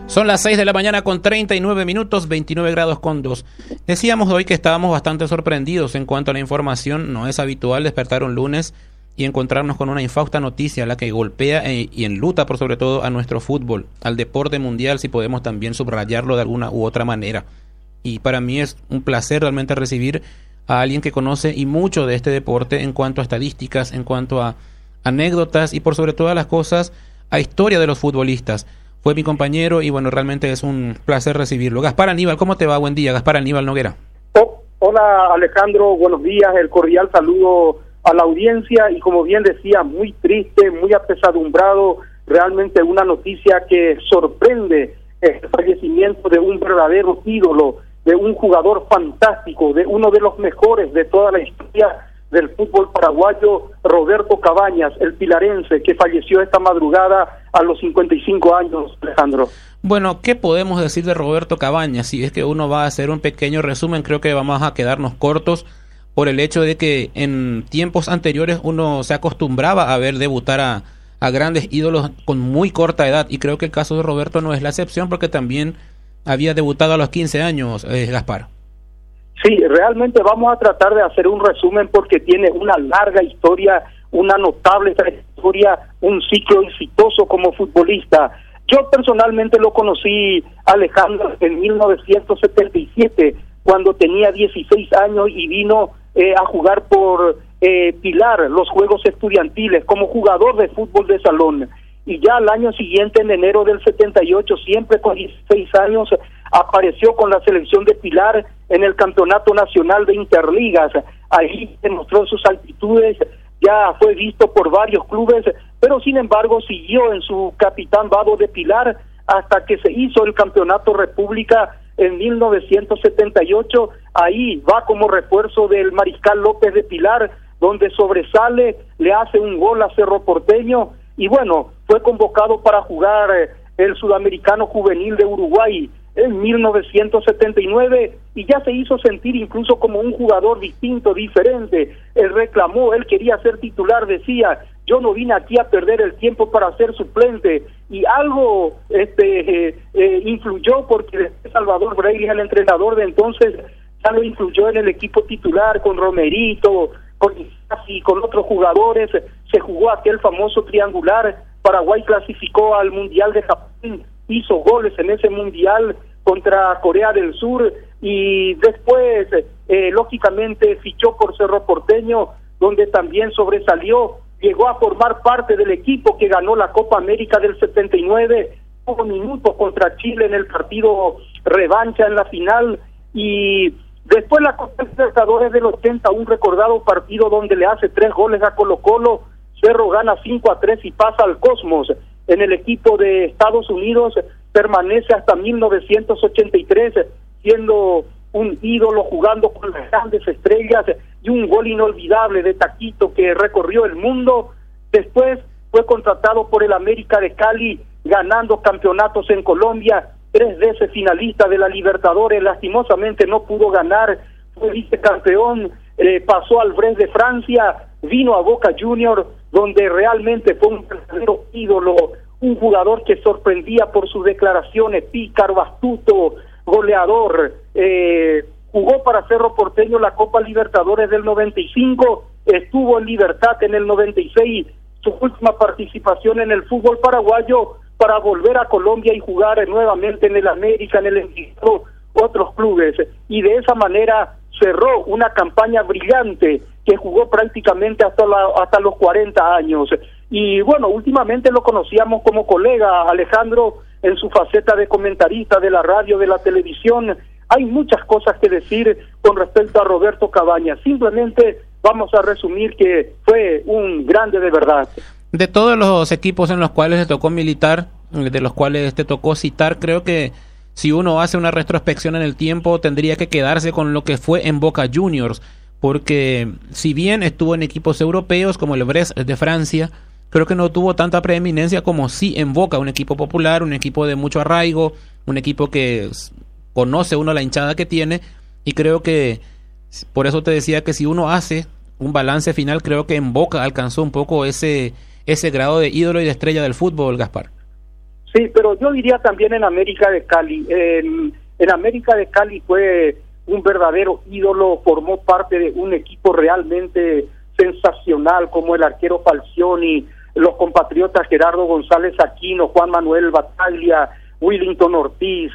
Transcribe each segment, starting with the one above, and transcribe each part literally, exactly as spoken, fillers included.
Son las seis de la mañana con treinta y nueve minutos, veintinueve grados con dos. Decíamos hoy que estábamos bastante sorprendidos en cuanto a la información. No es habitual despertar un lunes y encontrarnos con una infausta noticia, la que golpea e, y enluta por sobre todo a nuestro fútbol, al deporte mundial, si podemos también subrayarlo de alguna u otra manera. Y para mí es un placer realmente recibir a alguien que conoce y mucho de este deporte en cuanto a estadísticas, en cuanto a anécdotas y por sobre todas las cosas a historia de los futbolistas. Fue mi compañero y bueno, realmente es un placer recibirlo. Gaspar Aníbal, ¿cómo te va? Buen día, Gaspar Aníbal Noguera. Oh, hola Alejandro, buenos días, el cordial saludo a la audiencia y como bien decía, muy triste, muy apesadumbrado, realmente una noticia que sorprende el fallecimiento de un verdadero ídolo, de un jugador fantástico, de uno de los mejores de toda la historia del fútbol paraguayo, Roberto Cabañas, el pilarense, que falleció esta madrugada a los cincuenta y cinco años, Alejandro. Bueno, ¿qué podemos decir de Roberto Cabañas? Si es que uno va a hacer un pequeño resumen, creo que vamos a quedarnos cortos por el hecho de que en tiempos anteriores uno se acostumbraba a ver debutar a, a grandes ídolos con muy corta edad, y creo que el caso de Roberto no es la excepción, porque también había debutado a los quince años, eh, Gaspar. Sí, realmente vamos a tratar de hacer un resumen porque tiene una larga historia, una notable trayectoria, un ciclo exitoso como futbolista. Yo personalmente lo conocí, Alejandro, en mil novecientos setenta y siete, cuando tenía dieciséis años y vino eh, a jugar por eh, Pilar, los Juegos Estudiantiles, como jugador de fútbol de salón. Y ya al año siguiente, en enero del setenta y ocho, siempre con dieciséis años, apareció con la selección de Pilar en el Campeonato Nacional de Interligas. Ahí demostró sus altitudes, ya fue visto por varios clubes, pero sin embargo siguió en su Capitán Vado de Pilar hasta que se hizo el Campeonato República en mil novecientos setenta y ocho. Ahí va como refuerzo del Mariscal López de Pilar, donde sobresale, le hace un gol a Cerro Porteño, y bueno, fue convocado para jugar el Sudamericano Juvenil de Uruguay en mil novecientos setenta y nueve, y ya se hizo sentir incluso como un jugador distinto, diferente. Él reclamó, él quería ser titular, decía, yo no vine aquí a perder el tiempo para ser suplente, y algo este eh, eh, influyó, porque Salvador Breili, el entrenador de entonces, ya lo influyó en el equipo titular con Romerito, con y con otros jugadores. Se jugó aquel famoso triangular. Paraguay clasificó al Mundial de Japón, hizo goles en ese Mundial contra Corea del Sur, y después eh, lógicamente fichó por Cerro Porteño, donde también sobresalió, llegó a formar parte del equipo que ganó la Copa América del setenta y nueve, tuvo minutos contra Chile en el partido revancha en la final, y después la Copa Libertadores del ochenta, un recordado partido donde le hace tres goles a Colo Colo. Cerro gana cinco a tres y pasa al Cosmos. En el equipo de Estados Unidos permanece hasta mil novecientos ochenta y tres, siendo un ídolo, jugando con las grandes estrellas, y un gol inolvidable de Taquito que recorrió el mundo. Después fue contratado por el América de Cali, ganando campeonatos en Colombia, tres veces finalista de la Libertadores, lastimosamente no pudo ganar, fue vicecampeón, eh, pasó al Brest de Francia, vino a Boca Juniors, donde realmente fue un verdadero ídolo, un jugador que sorprendía por sus declaraciones, pícaro, astuto, goleador. Eh, jugó para Cerro Porteño la Copa Libertadores del noventa y cinco, estuvo en Libertad en el noventa y seis, su última participación en el fútbol paraguayo, para volver a Colombia y jugar nuevamente en el América, en el Envigado, otros clubes, y de esa manera cerró una campaña brillante que jugó prácticamente hasta la, hasta los cuarenta años. Y bueno, últimamente lo conocíamos como colega, Alejandro, en su faceta de comentarista de la radio, de la televisión. Hay muchas cosas que decir con respecto a Roberto Cabañas. Simplemente vamos a resumir que fue un grande de verdad. De todos los equipos en los cuales le tocó militar, de los cuales te tocó citar, creo que si uno hace una retrospección en el tiempo, tendría que quedarse con lo que fue en Boca Juniors, porque si bien estuvo en equipos europeos como el Brest de Francia, creo que no tuvo tanta preeminencia como sí en Boca, un equipo popular, un equipo de mucho arraigo, un equipo que conoce uno la hinchada que tiene, y creo que por eso te decía que si uno hace un balance final, creo que en Boca alcanzó un poco ese ese grado de ídolo y de estrella del fútbol, Gaspar. Sí, pero yo diría también en América de Cali. En, en América de Cali fue un verdadero ídolo, formó parte de un equipo realmente sensacional como el arquero Falcioni, los compatriotas Gerardo González Aquino, Juan Manuel Bataglia, Willington Ortiz,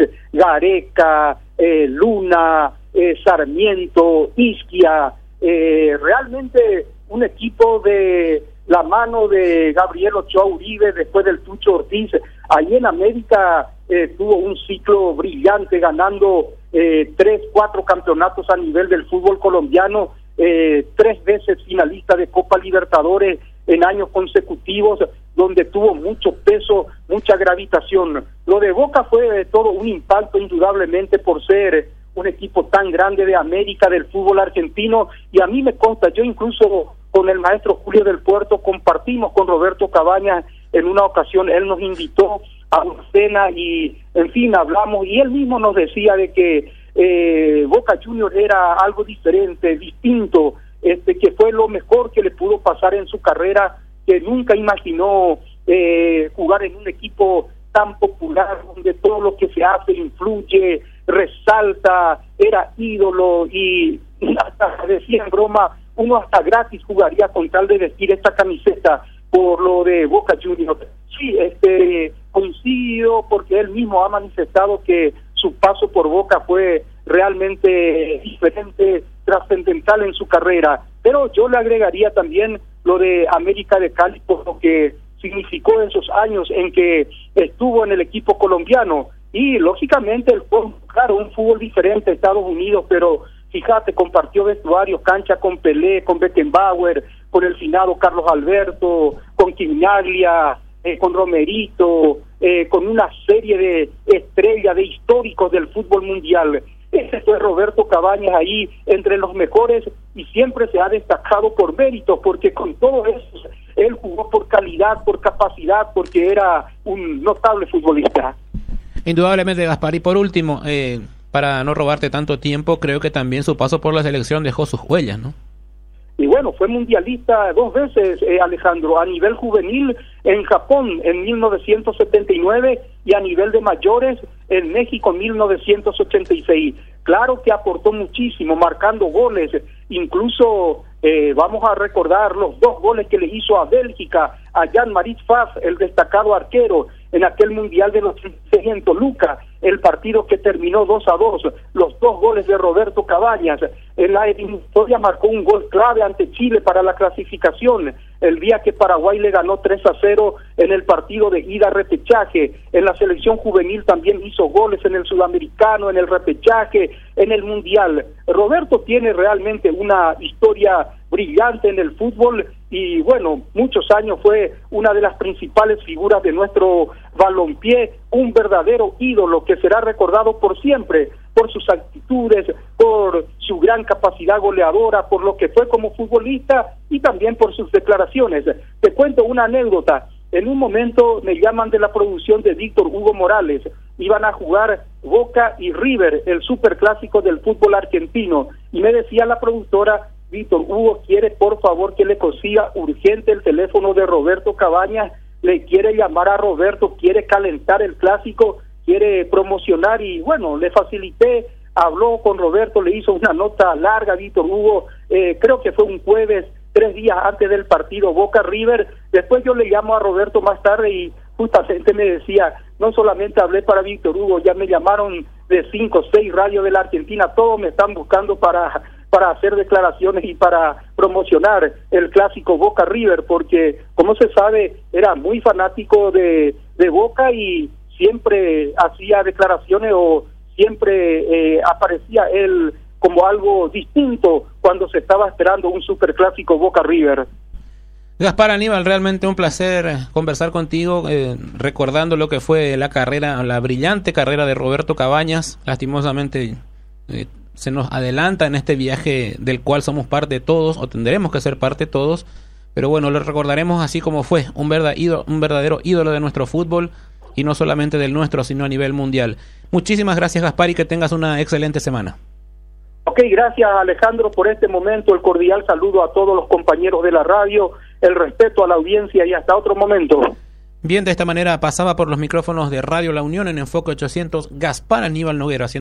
Gareca, eh, Luna, eh, Sarmiento, Isquia, eh, realmente un equipo de la mano de Gabriel Ochoa Uribe, después del Tucho Ortiz. Ahí en América eh, tuvo un ciclo brillante, ganando eh, tres, cuatro campeonatos a nivel del fútbol colombiano, eh, tres veces finalista de Copa Libertadores en años consecutivos, donde tuvo mucho peso, mucha gravitación. Lo de Boca fue eh, todo un impacto, indudablemente, por ser un equipo tan grande de América, del fútbol argentino, y a mí me consta, yo incluso con el maestro Julio del Puerto compartimos con Roberto Cabañas en una ocasión, él nos invitó a una cena y, en fin, hablamos, y él mismo nos decía de que eh, Boca Juniors era algo diferente, distinto, este que fue lo mejor que le pudo pasar en su carrera, que nunca imaginó eh, jugar en un equipo tan popular, donde todo lo que se hace influye, resalta, era ídolo, y hasta decía en broma, uno hasta gratis jugaría con tal de vestir esta camiseta por lo de Boca Juniors. Sí, este, coincido, porque él mismo ha manifestado que su paso por Boca fue realmente diferente, trascendental en su carrera, pero yo le agregaría también lo de América de Cali, por lo que significó esos años en que estuvo en el equipo colombiano, y lógicamente el fútbol, claro, un fútbol diferente a Estados Unidos, pero fíjate, compartió vestuarios, cancha con Pelé, con Beckenbauer, con el finado Carlos Alberto, con Quinaglia, eh, con Romerito, eh, con una serie de estrellas, de históricos del fútbol mundial. Ese fue Roberto Cabañas ahí entre los mejores, y siempre se ha destacado por méritos, porque con todo eso él jugó por calidad, por capacidad, porque era un notable futbolista. Indudablemente, Gaspar. Y por último, eh, para no robarte tanto tiempo, creo que también su paso por la selección dejó sus huellas, ¿no? Y bueno, fue mundialista dos veces, eh, Alejandro, a nivel juvenil en Japón en mil novecientos setenta y nueve y a nivel de mayores en México en mil novecientos ochenta y seis. Claro que aportó muchísimo, marcando goles, incluso eh, vamos a recordar los dos goles que le hizo a Bélgica, a Jean-Marie Pfaff, el destacado arquero, en aquel Mundial de los en Toluca, el partido que terminó dos a dos, los dos goles de Roberto Cabañas. En la eliminatoria marcó un gol clave ante Chile para la clasificación, el día que Paraguay le ganó tres a cero en el partido de ida repechaje. En la selección juvenil también hizo goles en el sudamericano, en el repechaje, en el mundial. Roberto tiene realmente una historia brillante en el fútbol, y bueno, muchos años fue una de las principales figuras de nuestro balompié, un verdadero ídolo que será recordado por siempre, por sus actitudes, por su gran capacidad goleadora, por lo que fue como futbolista y también por sus declaraciones. Te cuento una anécdota. En un momento me llaman de la producción de Víctor Hugo Morales, iban a jugar Boca y River, el superclásico del fútbol argentino, y me decía la productora: Víctor Hugo quiere por favor que le consiga urgente el teléfono de Roberto Cabañas, le quiere llamar a Roberto, quiere calentar el clásico, quiere promocionar, y bueno, le facilité, habló con Roberto, le hizo una nota larga a Víctor Hugo, eh, creo que fue un jueves, tres días antes del partido Boca River. Después yo le llamo a Roberto más tarde y justamente me decía, no solamente hablé para Víctor Hugo, ya me llamaron de cinco o seis radios de la Argentina, todos me están buscando para para hacer declaraciones y para promocionar el clásico Boca River, porque como se sabe era muy fanático de, de Boca y siempre hacía declaraciones o siempre eh, aparecía él como algo distinto cuando se estaba esperando un superclásico Boca River. Gaspar Aníbal, realmente un placer conversar contigo, eh, recordando lo que fue la carrera, la brillante carrera de Roberto Cabañas. Lastimosamente eh, se nos adelanta en este viaje del cual somos parte todos, o tendremos que ser parte todos, pero bueno, lo recordaremos así como fue, un, verdad, un verdadero ídolo de nuestro fútbol, y no solamente del nuestro, sino a nivel mundial. Muchísimas gracias, Gaspar, y que tengas una excelente semana. Ok, gracias Alejandro por este momento, el cordial saludo a todos los compañeros de la radio, el respeto a la audiencia y hasta otro momento. Bien, de esta manera pasaba por los micrófonos de Radio La Unión en Enfoque ochocientos Gaspar Aníbal Noguera.